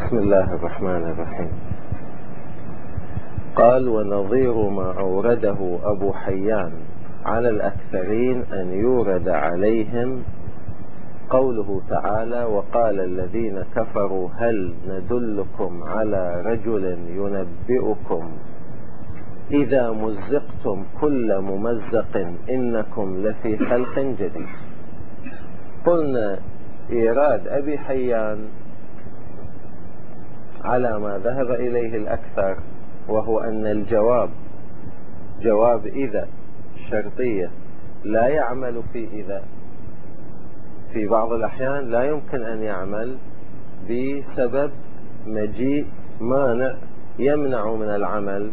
بسم الله الرحمن الرحيم. قال: ونظير ما أورده أبو حيان على الأكثرين أن يورد عليهم قوله تعالى: وقال الذين كفروا هل ندلكم على رجل ينبئكم إذا مزقتم كل ممزق إنكم لفي خلق جديد. قلنا إيراد أبي حيان على ما ذهب إليه الأكثر، وهو أن الجواب جواب إذا شرطية لا يعمل في إذا، في بعض الأحيان لا يمكن أن يعمل بسبب مجيء مانع يمنع من العمل،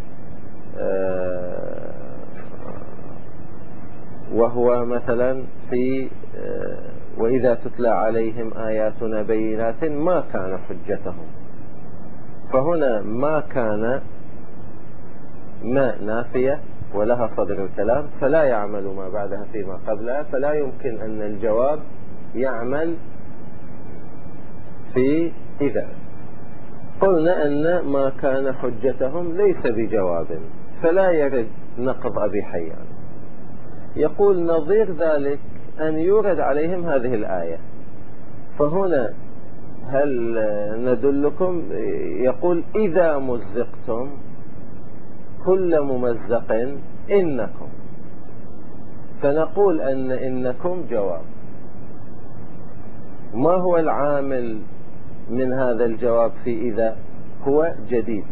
وهو مثلا في وإذا تتلى عليهم آياتنا بينات ما كان حجتهم، فهنا ما كان ما نافية ولها صدر الكلام فلا يعمل ما بعدها فيما قبلها، فلا يمكن أن الجواب يعمل في إذا. قلنا أن ما كان حجتهم ليس بجواب، فلا يرد نقض أبي حيان. يقول نظير ذلك أن يورد عليهم هذه الآية، فهنا هل ندلكم، يقول إذا مزقتم كل ممزق إنكم، فنقول أن إنكم جواب. ما هو العامل من هذا الجواب في إذا؟ هو جديد،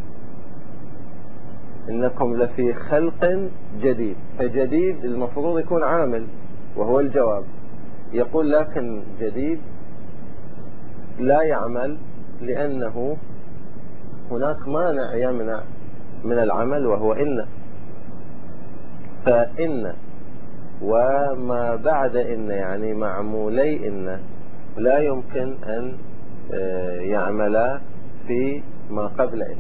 إنكم لفي خلق جديد، فجديد المفروض يكون عامل وهو الجواب. يقول لكن جديد لا يعمل لأنه هناك مانع يمنع من العمل وهو إن، فإن وما بعد إن يعني معمولي إن لا يمكن أن يعملا في ما قبل إن.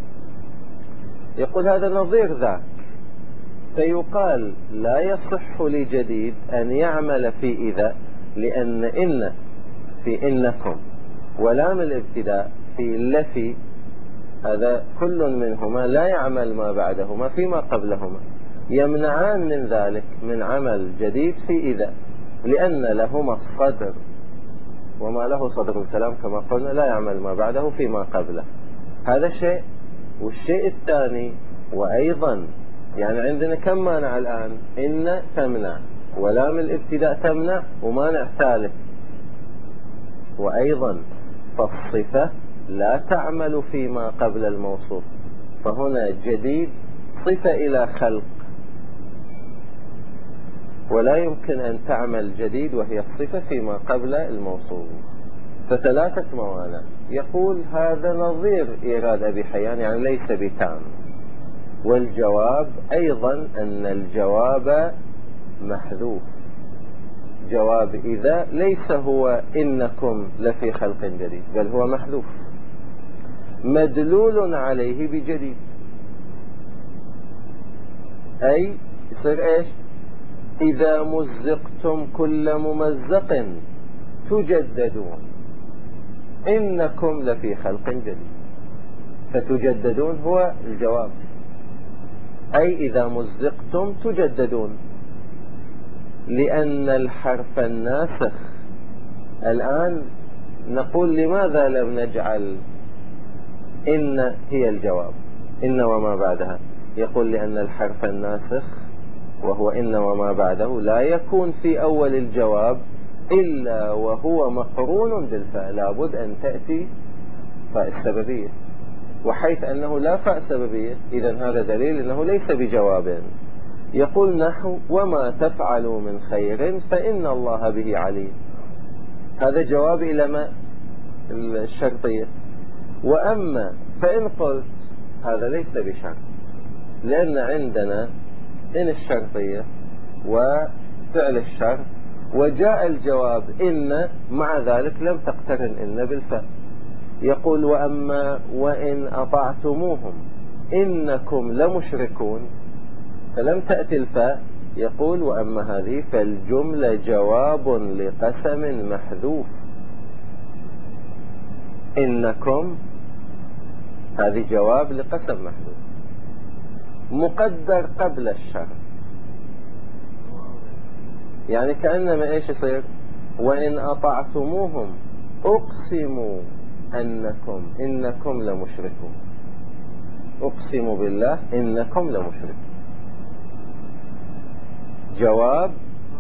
يقول هذا نظير ذاك، فيقال لا يصح لجديد أن يعمل في إذا، لأن إن في إنكم ولام الابتداء في لفي، هذا كل منهما لا يعمل ما بعدهما فيما قبلهما، يمنعان من ذلك من عمل جديد في إذا، لأن لهما الصدر، وما له صدر الكلام كما قلنا لا يعمل ما بعده فيما قبله. هذا شيء. والشيء الثاني، وأيضا يعني عندنا كم مانع الآن؟ إن تمنع ولام الابتداء تمنع ومانع ثالث، وأيضا فالصفة لا تعمل فيما قبل الموصوف، فهنا جديد صفة إلى خلق، ولا يمكن أن تعمل جديد وهي الصفة فيما قبل الموصوف، فثلاثة موانع. يقول هذا نظير إيراد أبي حيان، يعني ليس بتام. والجواب أيضا أن الجواب محذوف، جواب إذا ليس هو إنكم لفي خلق جديد، بل هو محذوف مدلول عليه بجديد، أي يصير إيش؟ إذا مزقتم كل ممزق تجددون إنكم لفي خلق جديد، فتجددون هو الجواب، أي إذا مزقتم تجددون، لأن الحرف الناسخ. الآن نقول لماذا لم نجعل إن هي الجواب، إن وما بعدها؟ يقول لأن الحرف الناسخ وهو إن وما بعده لا يكون في أول الجواب إلا وهو مقرون بالفاء، لابد أن تأتي فاء السببية، وحيث أنه لا فاء سببية إذن هذا دليل أنه ليس بجواب. يقول نحو وما تفعلوا من خير فإن الله به عليم، هذا جواب إلى ما الشرطية. وأما فإن قلت هذا ليس بشرط، لأن عندنا إن الشرطية وفعل الشرط وجاء الجواب إن، مع ذلك لم تقترن إن بالفاء. يقول وأما وإن أطعتموهم إنكم لمشركون، فلم تأتي الفاء. يقول وأما هذه فالجملة جواب لقسم محذوف، إنكم هذه جواب لقسم محذوف مقدر قبل الشرط. يعني كأنما إيش يصير؟ وإن أطعتموهم أقسموا إنكم لمشركون. أقسم بالله إنكم لمشركون جواب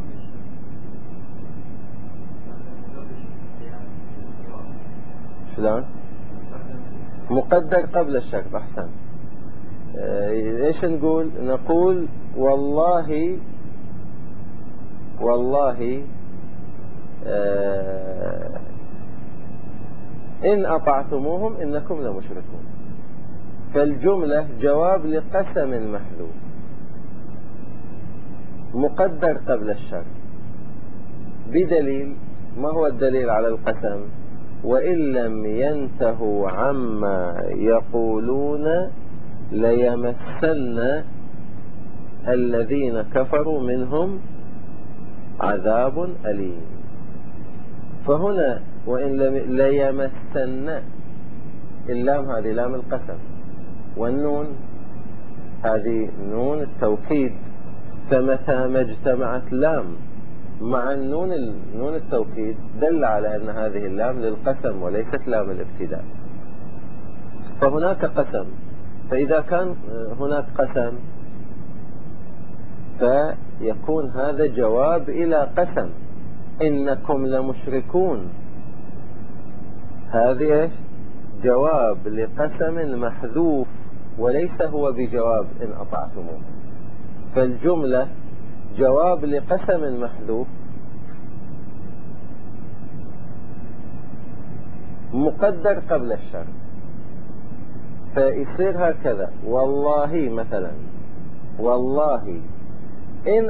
شلون؟ مقدر قبل الشرط. أحسن. إيش نقول والله إن أطعتموهم إنكم لمشركون. فالجملة جواب لقسم محذوف مقدر قبل الشرط بدليل. ما هو الدليل على القسم؟ وإن لم ينتهوا عما يقولون ليمسن الذين كفروا منهم عذاب أليم. فهنا وإن لم ليمسن، اللام هذه لام القسم، والنون هذه نون التوكيد. فمتى ما اجتمعت لام مع نون التوكيد دل على أن هذه اللام للقسم وليست لام الابتداء. فهناك قسم. فإذا كان هناك قسم فيكون هذا جواب إلى قسم إنكم لمشركون. هذه جواب لقسم محذوف وليس هو بجواب إن أطعتموه. فالجملة جواب لقسم محذوف مقدر قبل الشرط. فيصير هكذا والله مثلا والله إن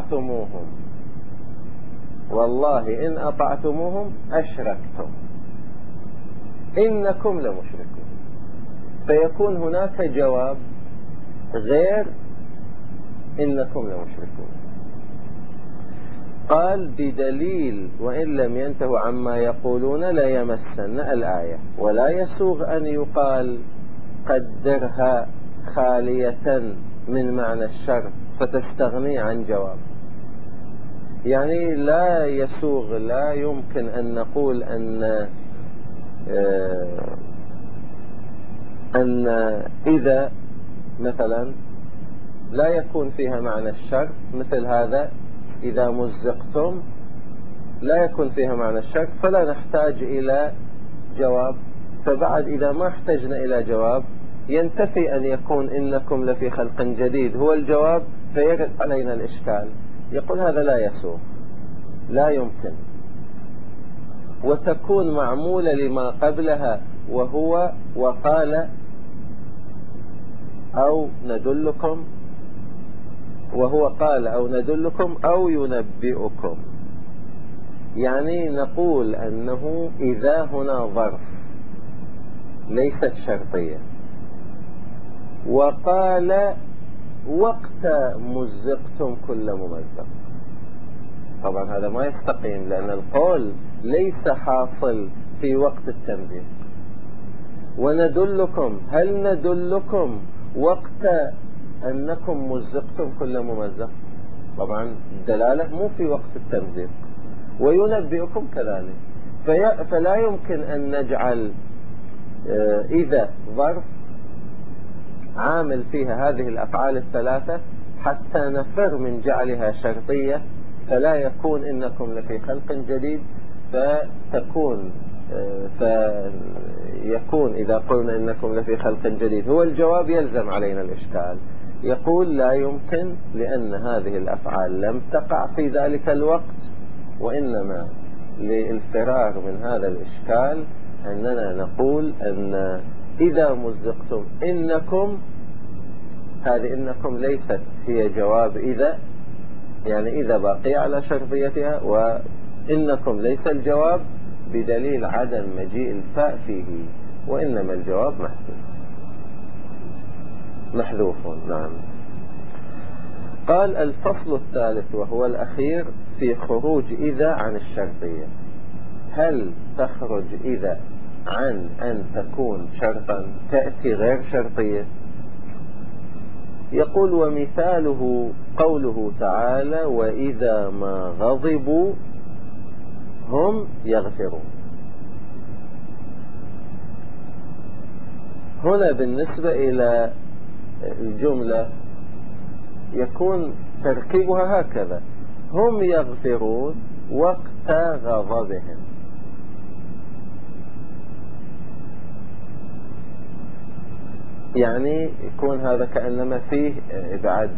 أطعتموهم أشركتم إنكم لمشركون. فيكون هناك جواب غير إنكم لمشركون. قال بدليل وإن لم ينتهوا عما يقولون ليمسن الآية. ولا يسوغ أن يقال قدرها خالية من معنى الشرط فتستغني عن جواب. يعني لا يسوغ، لا يمكن أن نقول أن إذا مثلا لا يكون فيها معنى الشرط، مثل هذا إذا مزقتم لا يكون فيها معنى الشرط فلا نحتاج إلى جواب. فبعد إذا ما احتجنا إلى جواب ينتفي أن يكون إنكم لفي خلق جديد هو الجواب فيرد علينا الإشكال. يقول هذا لا يسوغ، لا يمكن. وتكون معمولة لما قبلها وهو وقال أو ندلكم، وهو قال أو ندلكم أو ينبئكم. يعني نقول أنه إذا هنا ظرف ليست شرطية، وقال وقت مزقتم كل ممزق. طبعا هذا ما يستقيم لأن القول ليس حاصل في وقت التمزيق. وندلكم، هل ندلكم وقت أنكم مزقتم كل ممزق؟ طبعا الدلالة مو في وقت التمزيق. وينبئكم كذلك. فلا يمكن أن نجعل إذا ظرف عامل فيها هذه الأفعال الثلاثة حتى نفر من جعلها شرطية، فلا يكون إنكم لفي خلق جديد. فيكون إذا قلنا إنكم لفي خلق جديد هو الجواب يلزم علينا الإشكال. يقول لا يمكن لأن هذه الأفعال لم تقع في ذلك الوقت، وإنما للفرار من هذا الإشكال أننا نقول أن إذا مزقتم إنكم، هذه إنكم ليست هي جواب إذا، يعني إذا باقي على شرطيتها، وإنكم ليس الجواب بدليل عدم مجيء الفاء فيه، وإنما الجواب محذوف. نعم. قال الفصل الثالث وهو الأخير في خروج إذا عن الشرطية. هل تخرج إذا عن أن تكون شرطا تأتي غير شرطية. يقول ومثاله قوله تعالى وإذا ما غضبوا هم يغفرون. هنا بالنسبة إلى الجملة يكون تركيبها هكذا: هم يغفرون وقت غضبهم. يعني يكون هذا كأنما فيه بعد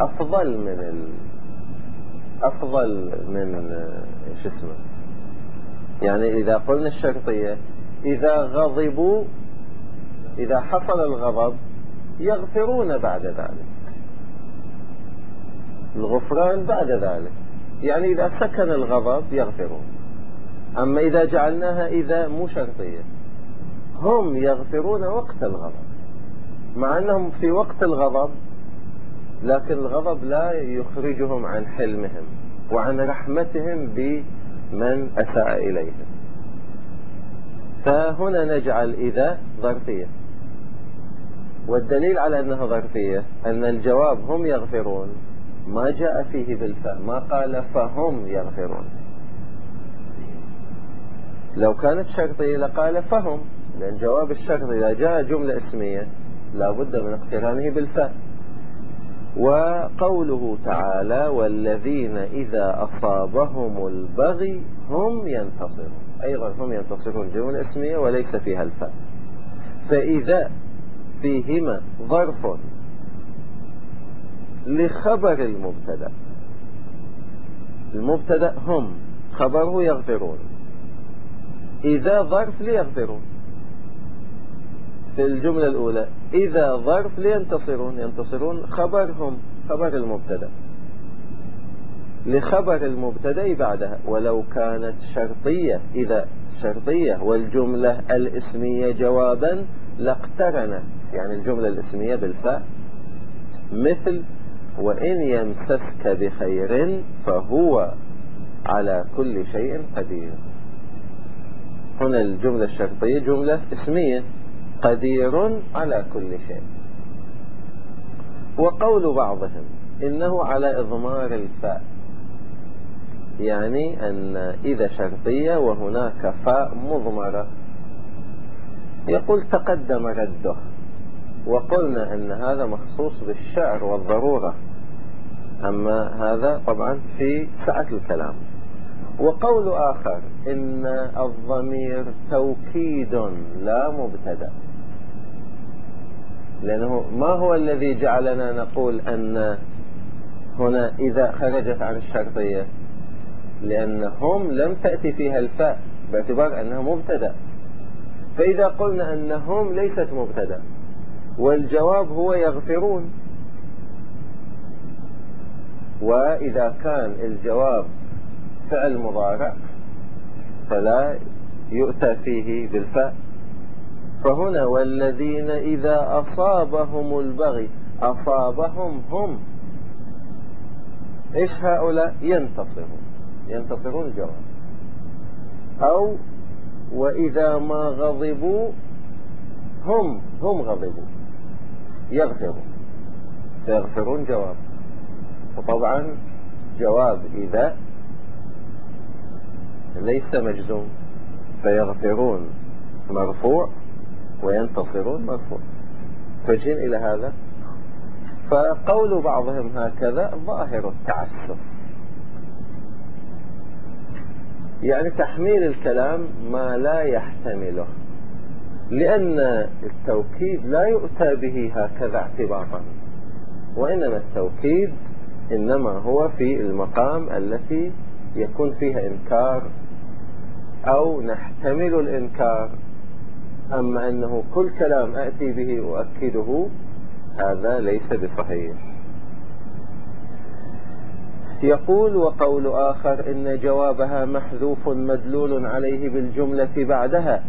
أفضل من شو اسمه. يعني إذا قلنا الشرطية إذا غضبوا، إذا حصل الغضب يغفرون بعد ذلك، الغفران بعد ذلك، يعني إذا سكن الغضب يغفرون. أما إذا جعلناها إذا مو شرطية، هم يغفرون وقت الغضب، مع أنهم في وقت الغضب، لكن الغضب لا يخرجهم عن حلمهم وعن رحمتهم بمن أساء إليهم. فهنا نجعل إذا ظرفية، والدليل على أنها ظرفية أن الجواب هم يغفرون ما جاء فيه بالفاء، ما قال فهم يغفرون. لو كانت شرطية لقال فهم، لأن جواب الشرط إذا جاء جملة اسمية لا بد من اقترانه بالفاء. وقوله تعالى والذين إذا أصابهم البغي هم ينتصرون، أيضا هم ينتصرون جملة اسمية وليس فيها الفاء. فإذا فيهما ظرف لخبر المبتدأ، المبتدأ هم، خبره يغفرون، إذا ظرف ليغفرون. في الجملة الأولى إذا ظرف لينتصرون، ينتصرون خبرهم، خبر المبتدأ، لخبر المبتدأ بعدها. ولو كانت شرطية، إذا شرطية والجملة الاسمية جوابا لاقترنت يعني الجملة الاسمية بالفاء، مثل وإن يمسسك بخير فهو على كل شيء قدير. هنا الجملة الشرطية جملة اسمية، قدير على كل شيء. وقول بعضهم إنه على إضمار الفاء، يعني أن إذا شرطية وهناك فاء مضمرة. يقول تقدم رده، وقلنا أن هذا مخصوص بالشعر والضرورة، أما هذا طبعا في سعة الكلام. وقول آخر إن الضمير توكيد لا مبتدأ، لأنه ما هو الذي جعلنا نقول أن هنا إذا خرجت عن الشرطية؟ لأنهم لم تأتي فيها الفاء باعتبار أنها مبتدأ. فإذا قلنا أنهم ليست مبتدأ والجواب هو يغفرون، وإذا كان الجواب فعل مضارع فلا يؤتى فيه بالفاء. فهنا والذين إذا أصابهم البغي، أصابهم هم، إيش هؤلاء؟ ينتصرون الجواب. أو وإذا ما غضبوا هم غضبوا يغفرون، فيغفرون جواب. وطبعا جواب إذا ليس مجزوم، فيغفرون مرفوع وينتصرون مرفوع. توجهين إلى هذا. فقول بعضهم هكذا ظاهر التعسف، يعني تحميل الكلام ما لا يحتمله، لأن التوكيد لا يؤتى به هكذا اعتباطا، وإنما التوكيد إنما هو في المقام التي يكون فيها إنكار أو نحتمل الإنكار. أما أنه كل كلام أأتي به أؤكده هذا ليس بصحيح. يقول وقول آخر إن جوابها محذوف مدلول عليه بالجملة بعدها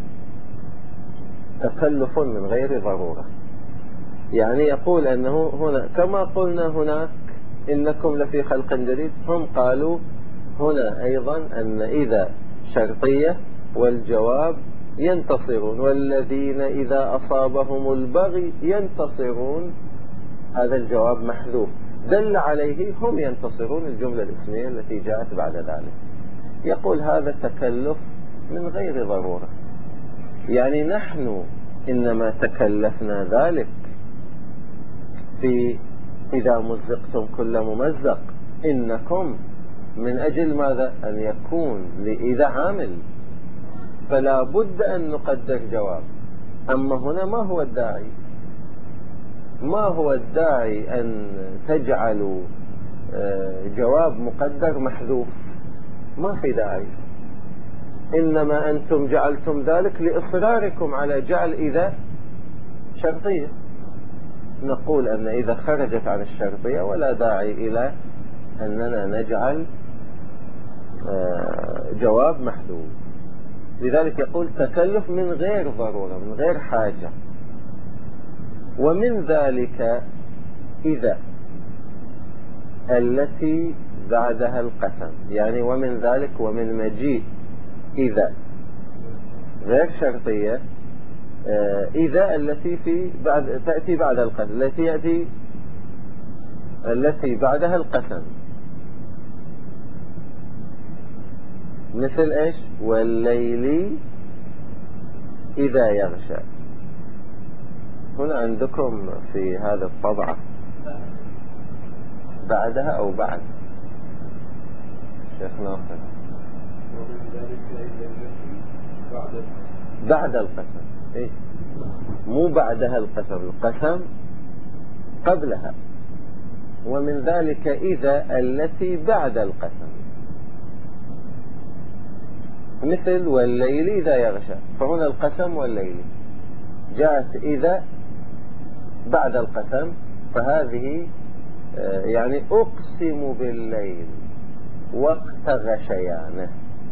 تكلف من غير ضرورة. يعني يقول أنه هنا كما قلنا هناك إنكم لفي خلق جديد، هم قالوا هنا أيضا أن إذا شرطية والجواب ينتصرون، والذين إذا أصابهم البغي ينتصرون. هذا الجواب محذوف، دل عليه هم ينتصرون الجملة الاسمية التي جاءت بعد ذلك. يقول هذا تكلف من غير ضرورة، يعني نحن إنما تكلفنا ذلك في إذا مزقتم كل ممزق، إنكم من أجل ماذا؟ أن يكون لإذا عامل، فلا بد أن نقدر جواب. أما هنا ما هو الداعي؟ ما هو الداعي أن تجعلوا جواب مقدر محذوف؟ ما في داعي، إنما أنتم جعلتم ذلك لإصراركم على جعل إذا شرطية. نقول أن إذا خرجت عن الشرطية ولا داعي إلى أننا نجعل جواب محذوف. لذلك يقول تكلف من غير ضرورة، من غير حاجة. ومن ذلك إذا التي بعدها القسم، يعني ومن ذلك ومن مجيء إذا غير شرطية، إذا التي تأتي بعد القسم، التي بعدها القسم، مثل إيش؟ والليل إذا يغشى. هنا عندكم في هذا الطبعة بعدها أو بعد شيخ ناصر؟ بعد القسم، إيه؟ مو بعدها القسم، القسم قبلها. ومن ذلك إذا التي بعد القسم، مثل والليل إذا يغشى. فهنا القسم والليل جاءت إذا بعد القسم، فهذه يعني أقسم بالليل وقت غشيانه،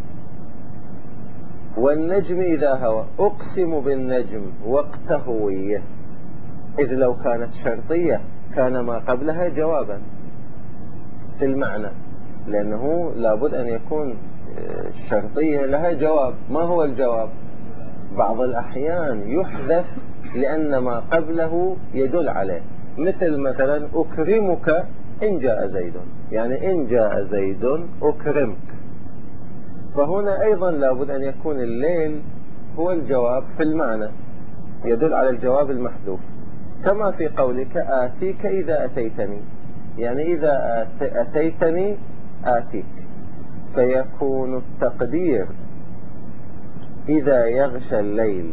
والنجم إذا هوى أقسم بالنجم وقت هويه. إذ لو كانت شرطية كان ما قبلها جوابا في المعنى، لأنه لابد أن يكون الشرطية لها جواب. ما هو الجواب؟ بعض الأحيان يحذف لأن ما قبله يدل عليه، مثلا أكرمك إن جاء زيد، يعني إن جاء زيد أكرمك. فهنا أيضا لابد أن يكون الليل هو الجواب في المعنى، يدل على الجواب المحذوف، كما في قولك آتيك إذا أتيتني، يعني إذا أتيتني آتيك. فيكون التقدير إذا يغشى الليل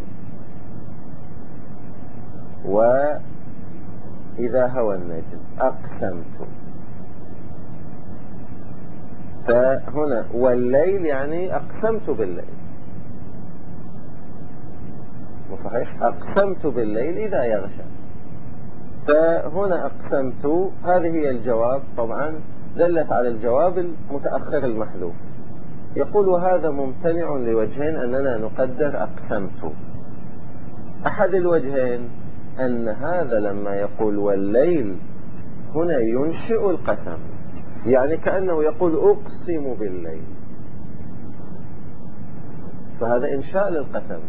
وإذا هوى النجم أقسمت. فهنا والليل يعني أقسمت بالليل، صحيح، أقسمت بالليل إذا يغشى. فهنا أقسمت هذه هي الجواب، طبعا دلت على الجواب المتأخر المحذوف. يقول وهذا ممتنع لوجهين أننا نقدر أقسمت. أحد الوجهين أن هذا لما يقول والليل هنا ينشئ القسم، يعني كأنه يقول أقسم بالليل، فهذا إنشاء للقسم.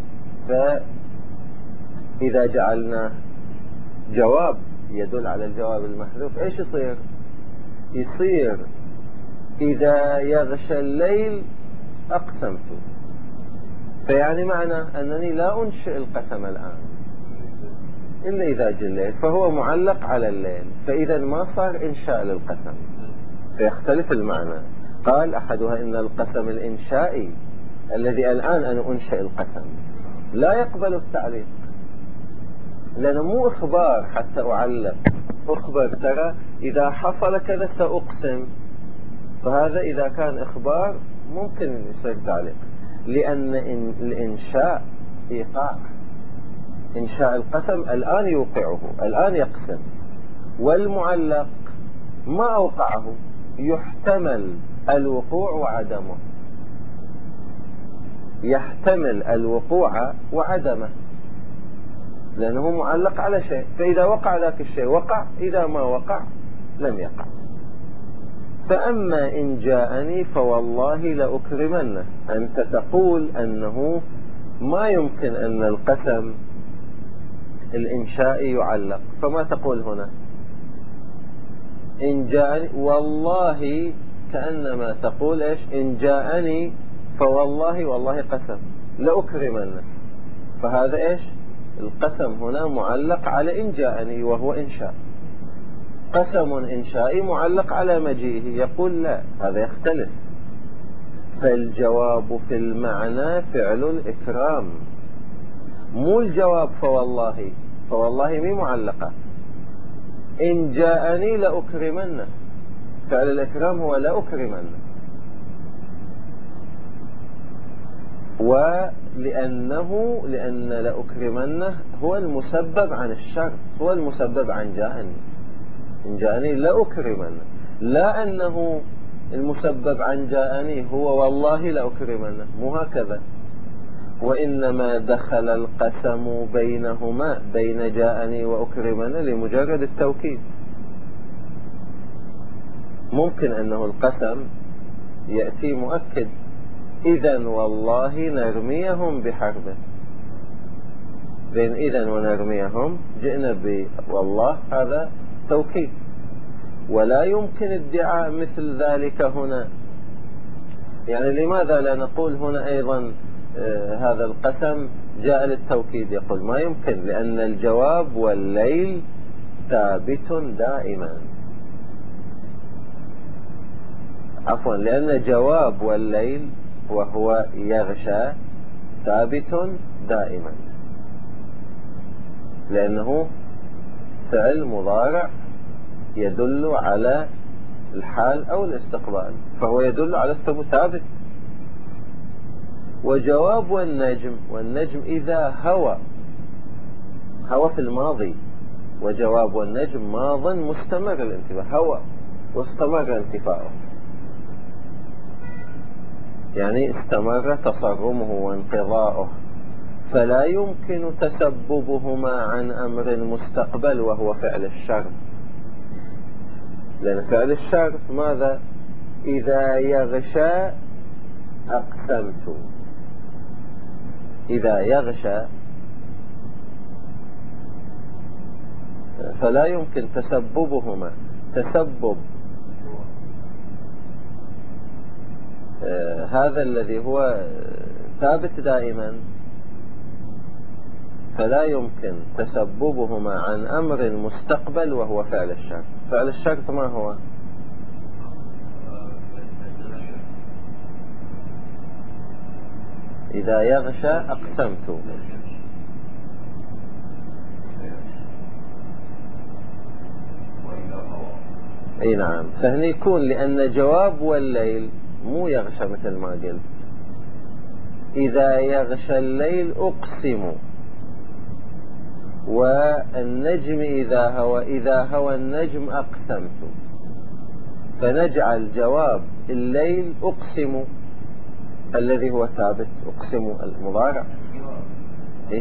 فإذا جعلنا جواب يدل على الجواب المحذوف إيش يصير؟ يصير إذا يغشى الليل أقسمت، فيعني معنى أنني لا أنشئ القسم الآن إلا إذا جاء الليل، فهو معلق على الليل، فإذا ما صار إنشاء للقسم، فيختلف المعنى. قال أحدها إن القسم الإنشائي الذي الآن أنا أنشئ القسم لا يقبل التعليق، لأنه مو إخبار حتى أعلق، أخبر ترى إذا حصل كذا سأقسم، فهذا إذا كان إخبار ممكن يصير تعليق، لأن الإنشاء إيقاع، إنشاء القسم الآن يوقعه، الآن يقسم، والمعلق ما أوقعه، يحتمل الوقوع وعدمه، يحتمل الوقوع وعدمه، لأنه معلق على شيء، فإذا وقع ذاك الشيء وقع، إذا ما وقع لم يقع. فأما إن جاءني فوالله لأكرمنه، أنت تقول أنه ما يمكن أن القسم الإنشائي يعلق. فما تقول هنا؟ إن جاءني والله، كأنما تقول إيش؟ إن جاءني فوالله، والله قسم لأكرمنه. فهذا إيش؟ القسم هنا معلق على إن جاءني وهو إنشاء. قسم إنشائي معلق على مجيئه. يقول لا، هذا يختلف. فالجواب في المعنى فعل الإكرام، مو الجواب فوالله. فوالله مي معلقة. إن جاءني لأكرمنه، فعل الإكرام هو لأكرمنه. لأن لأكرمنه هو المسبب عن الشرط، هو المسبب عن جاءني. إن جاءني لأكرمنه، لا أنه المسبب عن جاءني هو والله لأكرمنه، مو هكذا. وإنما دخل القسم بينهما، بين جاءني وأكرمنه، لمجرد التوكيد. ممكن أنه القسم يأتي مؤكد، إذن والله نرميهم بحرب. بين إذن ونرميهم جئنا والله، هذا توكيد. ولا يمكن ادعاء مثل ذلك هنا. يعني لماذا لا نقول هنا أيضا هذا القسم جاء للتوكيد؟ يقول ما يمكن، لأن الجواب والليل ثابت دائما. عفوا، لأن جواب والليل وهو يغشى ثابت دائما، لأنه فعل مضارع يدل على الحال أو الاستقبال، فهو يدل على الثبوت، ثابت. وجواب والنجم إذا هوى في الماضي، وجواب والنجم ماض مستمر الانتفاء، هوى واستمر انتفاؤه، يعني استمر تصرمه وانقضاؤه. فلا يمكن تسببهما عن أمر مستقبل وهو فعل الشرط، لأن فعل الشرط ماذا؟ إذا يغشى أقسمت. إذا يغشى، فلا يمكن تسببهما، تسبب هذا الذي هو ثابت دائما، فلا يمكن تسببهما عن أمر مستقبل وهو فعل الشرط. فعل الشرط ما هو؟ إذا يغشى أقسمت. اي نعم. فهنا يكون لأن جواب والليل مو يغشى مثل ما قلت. إذا يغشى الليل أقسم، والنجم إذا هوى النجم أقسمت. فنجعل جواب الليل أقسم، الذي هو ثابت، أقسم المضارع. إيه؟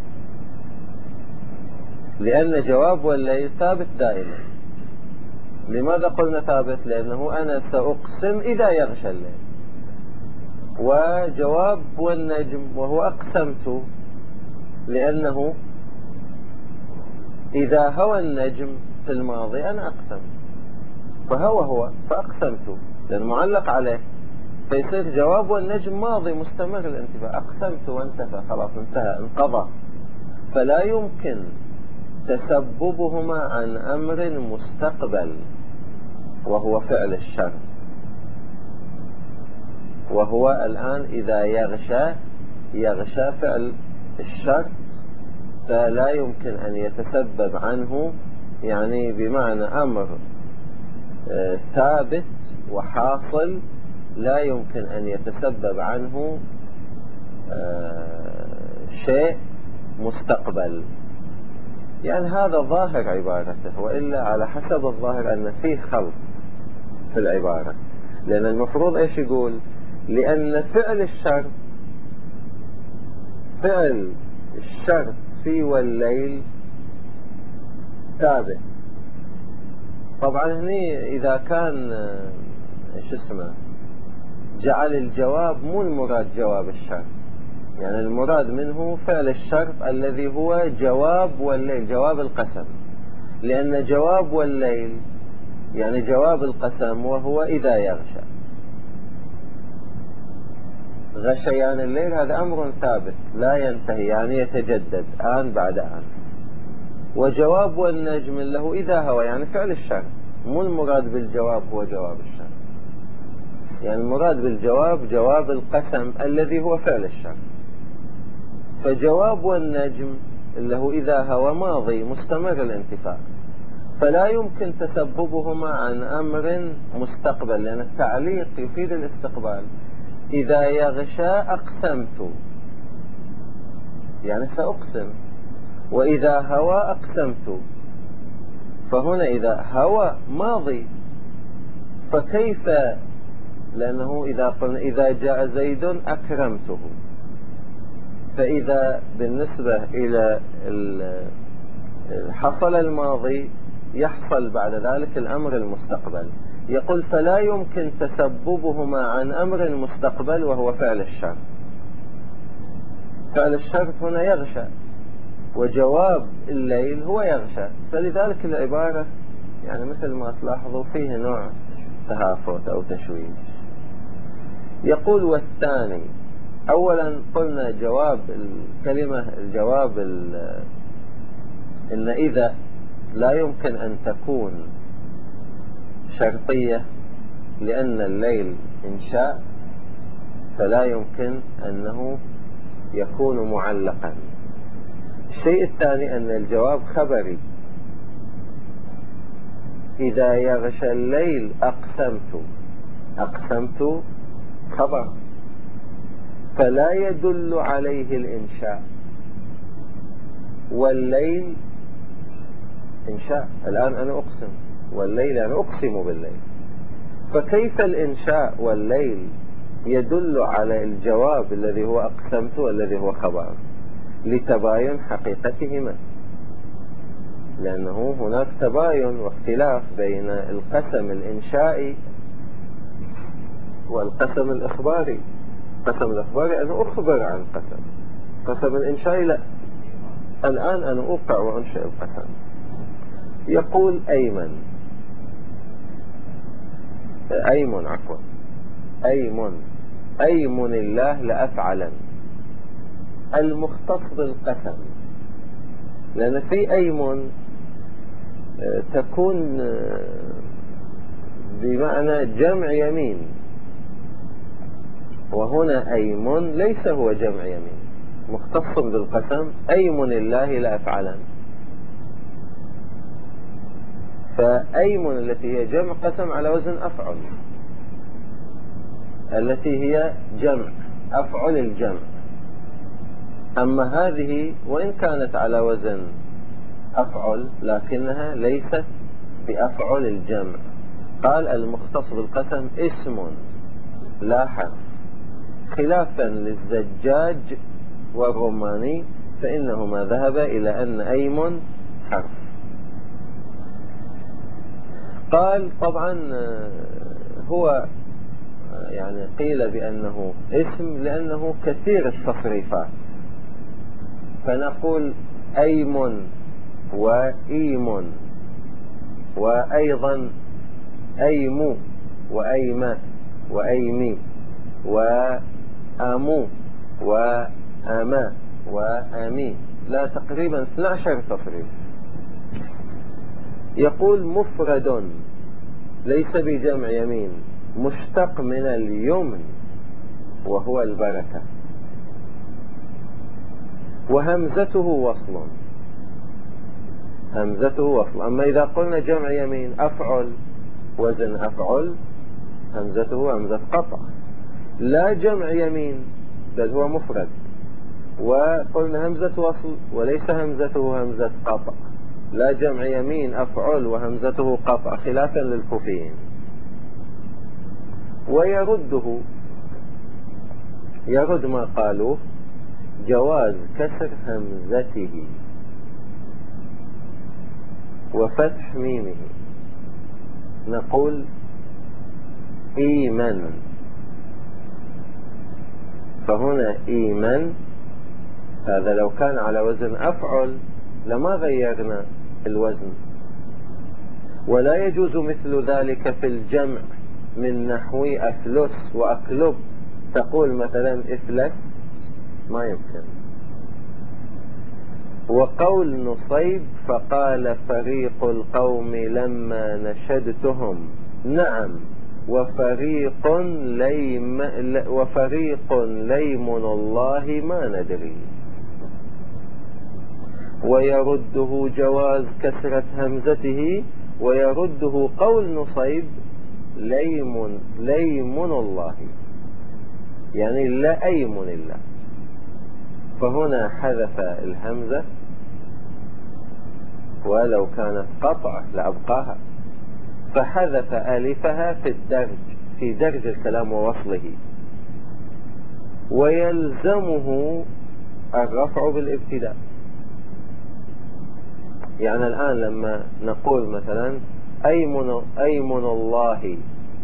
لأن جواب والليل ثابت دائما. لماذا قلنا ثابت؟ لأنه أنا سأقسم إذا يغشى الليل. وجواب والنجم وهو أقسمت، لأنه إذا هوى النجم في الماضي أنا أقسم، فهو فأقسمت، لأن معلق عليه، فيصير جواب والنجم ماضي مستمر الانتفاء، أقسمت وانتفى، خلاص انتهى انقضى. فلا يمكن تسببهما عن أمر مستقبل وهو فعل الشرط. وهو الآن إذا يغشى فعل الشرط، فلا يمكن أن يتسبب عنه، يعني بمعنى أمر ثابت وحاصل، لا يمكن أن يتسبب عنه شيء مستقبل. يعني هذا ظاهر عبارته، وإلا على حسب الظاهر أن فيه خلط في العبارة. لأن المفروض إيش يقول؟ لأن فعل الشرط في والليل ثابت. طبعا هني إذا كان جعل الجواب مو المراد جواب الشرط، يعني المراد منه فعل الشرط الذي هو جواب والليل، جواب القسم، لأن جواب والليل يعني جواب القسم وهو إذا يغشى. غشيان الليل هذا أمر ثابت لا ينتهي، يعني يتجدد آن بعد آن. وجواب والنجم له إذا هوى، يعني فعل الشرط، مو المراد بالجواب هو جواب الشرط، يعني المراد بالجواب جواب القسم الذي هو فعل الشرط. فجواب والنجم له إذا هوى ماضي مستمر الانتفاع، فلا يمكن تسببهما عن أمر مستقبل، لأن التعليق يفيد الاستقبال. إذا يغشى أقسمت، يعني سأقسم، وإذا هوى أقسمت، فهنا إذا هوى ماضي، فكيف؟ لأنه إذا قلنا إذا جاء زيد أكرمته، فإذا بالنسبة إلى حصل الماضي يحصل بعد ذلك الأمر المستقبل. يقول فلا يمكن تسببهما عن أمر مستقبل وهو فعل الشرط. فعل الشرط هنا يغشى، وجواب الليل هو يغشى، فلذلك العبارة يعني مثل ما تلاحظوا فيه نوع تهافت أو تشويش. يقول والثاني، أولا قلنا جواب الكلمة، الجواب إن إذا لا يمكن أن تكون شرطية لأن الليل إنشاء، فلا يمكن أنه يكون معلقا. الشيء الثاني أن الجواب خبري، إذا يغشى الليل أقسمت، أقسمت خبر، فلا يدل عليه الإنشاء، والليل إنشاء، الآن أنا أقسم، والليل أنا أقسم بالليل، فكيف الإنشاء والليل يدل على الجواب الذي هو أقسمت والذي هو خبر؟ لتباين حقيقتهما، لأنه هناك تباين واختلاف بين القسم الإنشائي والقسم الإخباري. القسم الإخباري أنا أخبر عن قسم، قسم الإنشائي لا، الآن أنا أوقع وأنشئ القسم. يقول أيمن، أيمن عفوا، أيمن، أيمن الله لأفعلا، المختص بالقسم، لأن في أيمن تكون بمعنى جمع يمين، وهنا أيمن ليس هو جمع يمين، مختص بالقسم، أيمن الله لأفعلا. فأيمن التي هي جمع قسم على وزن أفعل، التي هي جمع أفعل الجمع. أما هذه وإن كانت على وزن أفعل لكنها ليست بأفعل الجمع. قال المختص بالقسم اسم لا حرف، خلافا للزجاج والرماني فإنهما ذهب إلى أن أيمن حرف. قال طبعا هو يعني قيل بأنه اسم لأنه كثير التصريفات، فنقول أيمن وإيمن، وأيضا أيمو وأيما وأيمي وآمو وآما وآمي، لا تقريبا 12 تصريف. يقول مفرد ليس بجمع يمين، مشتق من اليمن وهو البركة، وهمزته وصل، همزته وصل. أما إذا قلنا جمع يمين أفعل، وزن أفعل، همزته همزة قطع، لا جمع يمين بل هو مفرد، وقلنا همزة وصل وليس همزته همزة قطع، لا جمع يمين أفعل وهمزته قطع، خلافا للكوفيين. ويرده، يرد ما قالوه جواز كسر همزته وفتح ميمه. نقول إيمن، فهنا إيمن هذا لو كان على وزن أفعل لما غيرنا الوزن. ولا يجوز مثل ذلك في الجمع من نحو أفلس وأكلب، تقول مثلا إفلس، ما يمكن. وقول نصيب فقال فريق القوم لما نشدتهم، نعم وفريق ليمن الله ما ندري. ويرده جواز كسرة همزته، ويرده قول نصيب ليمن الله، يعني لا أيمن الله. فهنا حذف الهمزة، ولو كانت قطع لأبقاها، فحذف ألفها في درج الكلام ووصله، ويلزمه الرفع بالابتداء. يعني الآن لما نقول مثلا أيمن الله،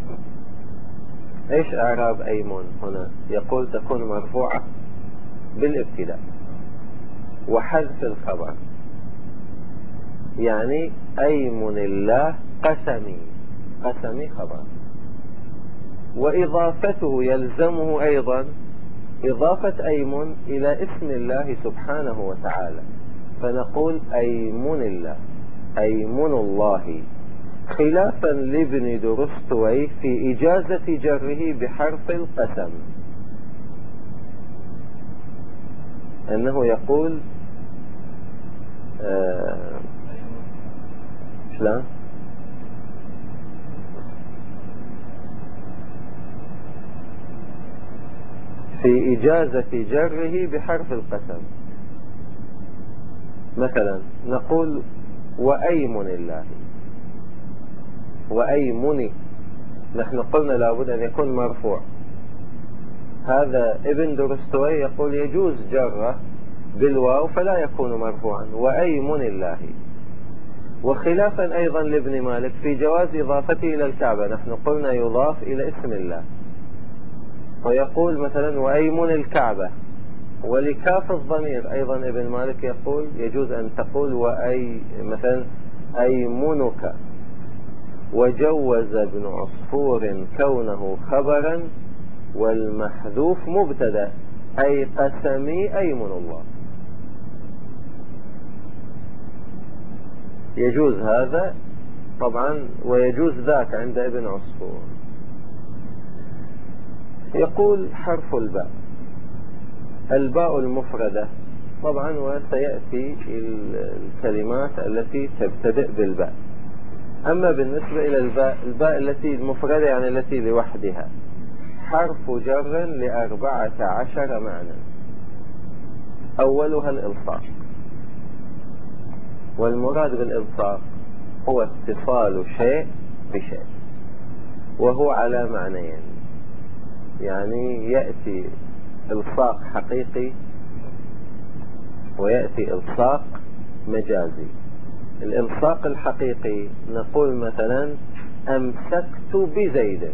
إيش إعراب أيمن هنا؟ يقول تكون مرفوعة بالابتداء وحذف الخبر، يعني أيمن الله قسمي خبر. وإضافته يلزمه أيضا إضافة أيمن إلى اسم الله سبحانه وتعالى، فنقول أيمن الله، خلافا لابن درستوي في إجازة جره بحرف القسم، أنه يقول شلون؟ في إجازة جره بحرف القسم. مثلا نقول وأيمن الله، وأيمني، نحن قلنا لابد أن يكون مرفوع. هذا ابن درستوي يقول يجوز جره بالواو فلا يكون مرفوعا، وأيمن الله. وخلافا أيضا لابن مالك في جواز إضافته إلى الكعبة، نحن قلنا يضاف إلى اسم الله، ويقول مثلا وأيمن الكعبة. ولكاف الضمير أيضا ابن مالك يقول يجوز أن تقول مثلا أيمنك. وجوز ابن عصفور كونه خبرا والمحذوف مبتدا، أي قسمي أيمن الله. يجوز هذا طبعا، ويجوز ذاك عند ابن عصفور. يقول حرف الباء المفردة طبعا، وسيأتي الكلمات التي تبتدئ بالباء. أما بالنسبة إلى الباء التي المفردة يعني التي لوحدها، حرف جر ل14 معنى. أولها الإلصاق، والمراد بالإلصاق هو اتصال شيء بشيء، وهو على معنيين، يعني يأتي إلصاق حقيقي ويأتي إلصاق مجازي. الإلصاق الحقيقي نقول مثلا أمسكت بزيد،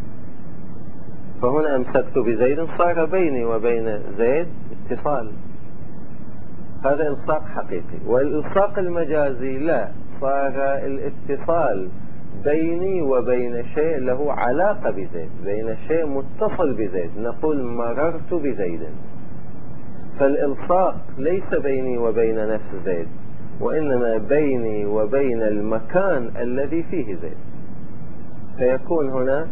فهنا أمسكت بزيد صار بيني وبين زيد اتصال، هذا إلصاق حقيقي. والإلصاق المجازي لا، صار الاتصال بيني وبين شيء له علاقة بزيد، بين شيء متصل بزيد، نقول مررت بزيد. فالإلصاق ليس بيني وبين نفس زيد، وإنما بيني وبين المكان الذي فيه زيد، فيكون هنا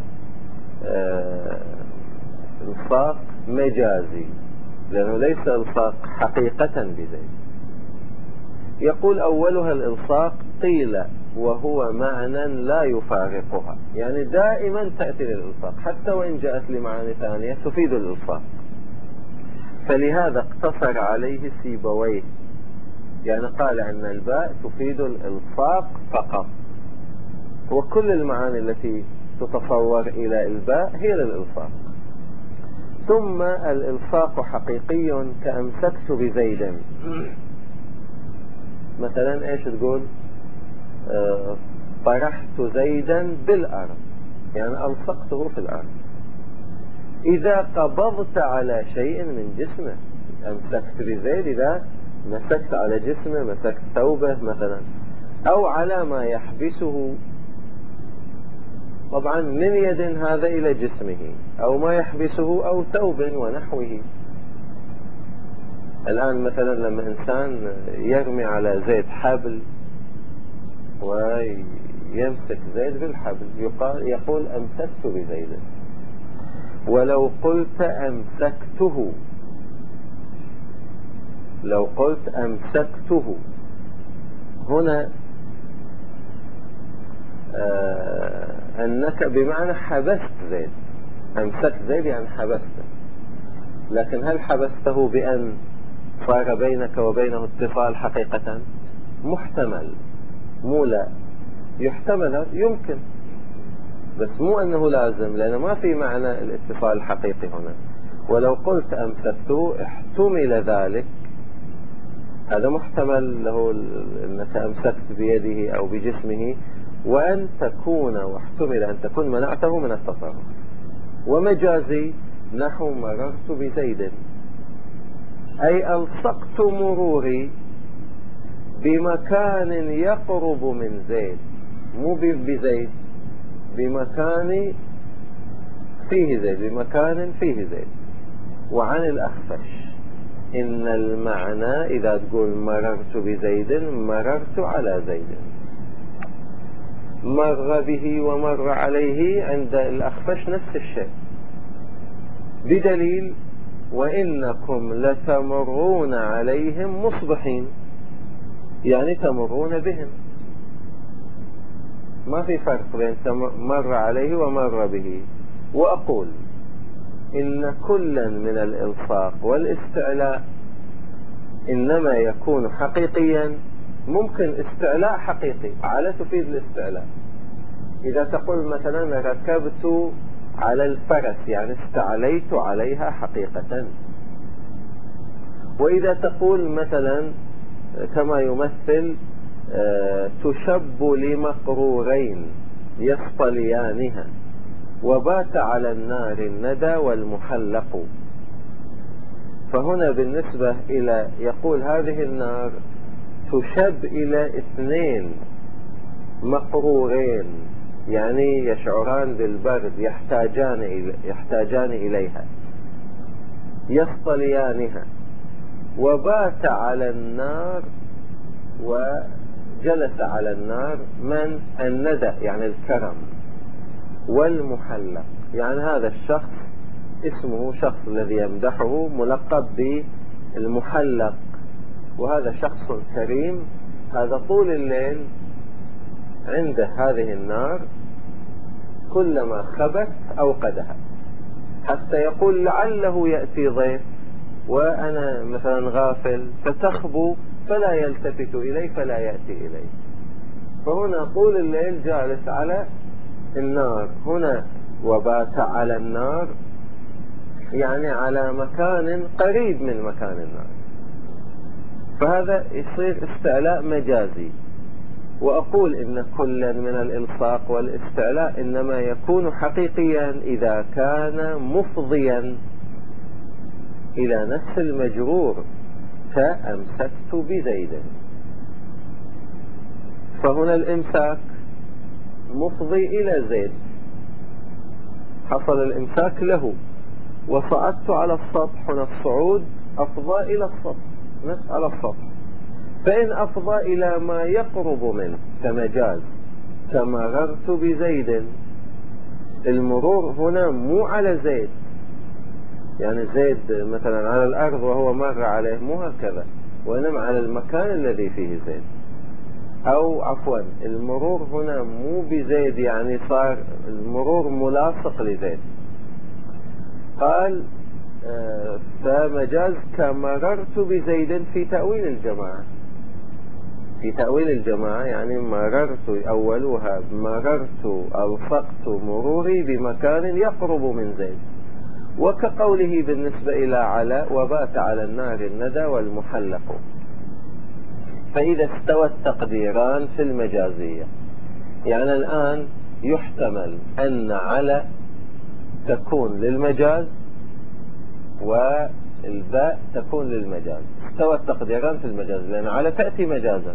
إلصاق مجازي، لأنه ليس إلصاق حقيقة بزيد. يقول أولها الإلصاق، قيل وهو معنى لا يفارقها، يعني دائما تأتي للإلصاق حتى وإن جاءت لمعاني ثانية تفيد الإلصاق. فلهذا اقتصر عليه سيبويه، يعني قال أن الباء تفيد الإلصاق فقط، وكل المعاني التي تتصور إلى الباء هي للإلصاق. ثم الإلصاق حقيقي كأمسكت بزيد، مثلا إيش تقول؟ طرحت زيدا بالأرض، يعني ألصقته في الأرض. إذا قبضت على شيء من جسمه أمسكت بزيد إذا مسكت على جسمه، مسكت ثوبه مثلا، أو على ما يحبسه، طبعا من يد هذا إلى جسمه، أو ما يحبسه، أو ثوب ونحوه. الآن مثلا لما إنسان يرمي على زيد حبل ويمسك زيد بالحبل يقول أمسكت بزيد. ولو قلت أمسكته، لو قلت أمسكته هنا أنك بمعنى حبست زيد. أمسكت زيد يعني حبسته، لكن هل حبسته بأن صار بينك وبينه اتصال حقيقة؟ محتمل، مو لا، يحتمل، يمكن، بس مو أنه لازم، لأنه ما في معنى الاتصال الحقيقي هنا. ولو قلت أمسكته احتمل ذلك، هذا محتمل له أنك أمسكت بيده أو بجسمه، وأن تكون، واحتمل أن تكون منعته من التصرف. ومجازي نحو مررت بزيد، أي ألصقت مروري بمكان يقرب من زيد، مو بزيد، بمكان فيه زيد، بمكان فيه زيد. وعن الأخفش إن المعنى إذا تقول مررت بزيد مررت على زيد، مر به ومر عليه عند الأخفش نفس الشيء، بدليل وإنكم لتمرون عليهم مصبحين، يعني تمرون بهم، ما في فرق بين مر عليه ومر به. وأقول إن كلا من الإلصاق والاستعلاء إنما يكون حقيقيا. ممكن استعلاء حقيقي، على تفيد الاستعلاء. إذا تقول مثلا ركبت على الفرس يعني استعليت عليها حقيقة. وإذا تقول مثلا كما يمثل تشب لمقرورين يصطليانها وبات على النار الندى والمحلق، فهنا بالنسبة إلى يقول هذه النار تشب إلى اثنين مقرورين، يعني يشعران بالبرد، يحتاجان إليها، يصطليانها، وبات على النار وجلس على النار من الندى يعني الكرم، والمحلق يعني هذا الشخص اسمه شخص الذي يمدحه ملقب بالمحلق، وهذا شخص كريم. هذا طول الليل عنده هذه النار، كلما خبت أوقدها، حتى يقول لعله يأتي ضيف وأنا مثلا غافل فتخبو فلا يلتفت إلي فلا يأتي إلي. فهنا طول الليل جالس على النار، هنا وبات على النار يعني على مكان قريب من مكان النار، فهذا يصير استعلاء مجازي. وأقول إن كلا من الإلصاق والاستعلاء إنما يكون حقيقيا إذا كان مفضيا إلى نفس المجرور، كأمسكت بزيد. فهنا الإمساك مفضي إلى زيد، حصل الإمساك له، وصعدت على السطح، هنا الصعود أفضى إلى السطح، نفس على السطح. فإن أفضى إلى ما يقرب منه كمجاز، كمررت بزيد، المرور هنا مو على زيد، يعني زيد مثلا على الأرض وهو مر عليه، مو هكذا، وإنما على المكان الذي فيه زيد. أو عفوا، المرور هنا مو بزيد، يعني صار المرور ملاصق لزيد. قال فمجاز كمررت بزيد في تأويل الجماعة، في تأويل الجماعة يعني مررت، أولها مررت ألصقت مروري بمكان يقرب من زيد. وكقوله بالنسبة إلى على وبات على النار الندى والمحلق. فإذا استوى التقديران في المجازية، يعني الآن يحتمل أن على تكون للمجاز الباء تكون للمجاز، استوت تقديران في المجاز، لأن على تأتي مجازا.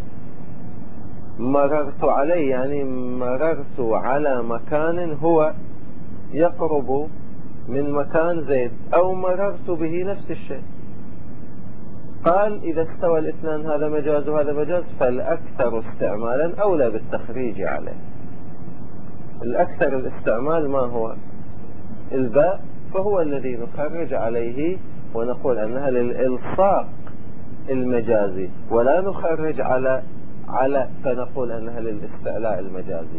مررت عليه يعني مررت على مكان هو يقرب من مكان زيد، أو مررت به نفس الشيء. قال إذا استوى الاثنان هذا مجاز وهذا مجاز، فالأكثر استعمالا أولى بالتخريج عليه. الأكثر الاستعمال ما هو؟ الباء، فهو الذي نخرج عليه ونقول أنها للإلصاق المجازي، ولا نخرج على فنقول أنها للاستعلاء المجازي،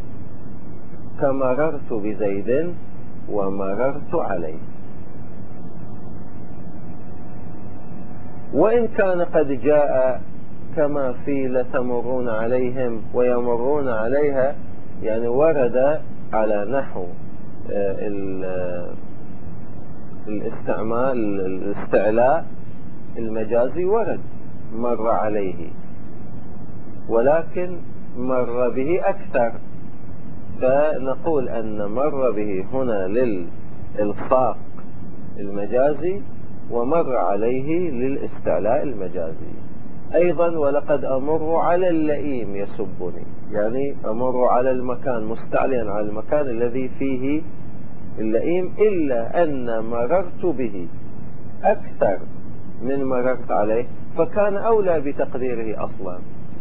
كمررت بزيد ومررت عليه. وإن كان قد جاء كما في لتمرون عليهم ويمرون عليها، يعني ورد على نحو الاستعلاء المجازي، ورد مر عليه، ولكن مر به أكثر، فنقول أن مر به هنا للإلصاق المجازي، ومر عليه للاستعلاء المجازي. أيضا ولقد أمر على اللئيم يسبني، يعني أمر على المكان مستعليا على المكان الذي فيه اللئيم، إلا أن مررت به أكثر من مررت عليه، فكان أولى بتقديره أصلا،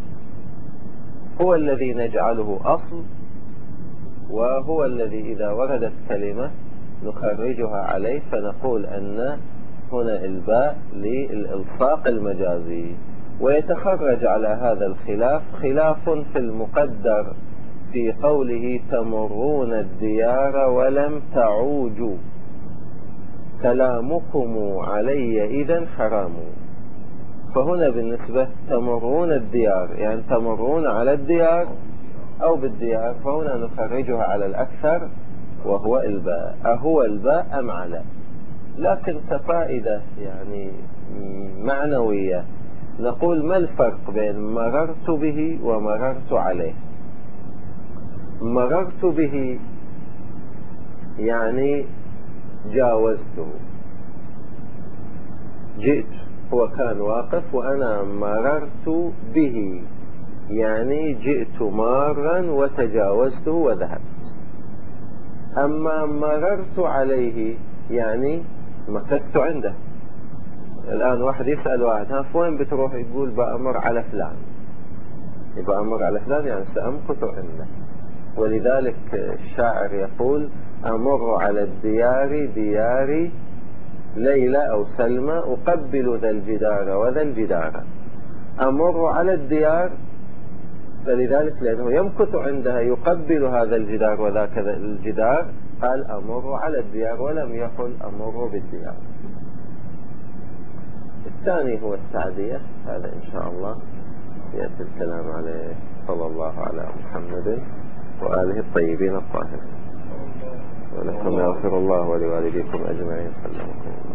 هو الذي نجعله أصل، وهو الذي إذا وردت كلمة نخرجها عليه، فنقول أن هنا الباء للإلصاق المجازي. ويتخرج على هذا الخلاف خلاف في المقدر في قوله تمرون الديار ولم تعوجوا، كلامكم علي إذن حرام. فهنا بالنسبة تمرون الديار يعني تمرون على الديار أو بالديار، فهنا نخرجها على الأكثر وهو الباء، أهو الباء أم على. لكن كفائدة يعني معنوية نقول ما الفرق بين مررت به ومررت عليه؟ مررت به يعني جاوزته، جئت، هو كان واقف وأنا مررت به، يعني جئت مارا وتجاوزته وذهبت. أما مررت عليه يعني مكثت عنده. الآن واحد يسأل واحد ها فوين بتروح؟ يقول بأمر على فلان، يبقى أمر على فلان يعني سأمكث عنده. ولذلك الشاعر يقول أمر على الديار ديار ليلى أو سلمى، أقبل ذا الجدار وذا الجدار. أمر على الديار فلذلك لأنه يمكث عندها يقبل هذا الجدار وذاك الجدار، قال أمر على الديار ولم يقل أمر بالديار. الثاني هو التعدية، هذا إن شاء الله يأتي الكلام عليه. صلى الله على محمد وآله الطيبين الطاهرين. ولكم يغفر الله ولوالديكم أجمعين. سلمكم.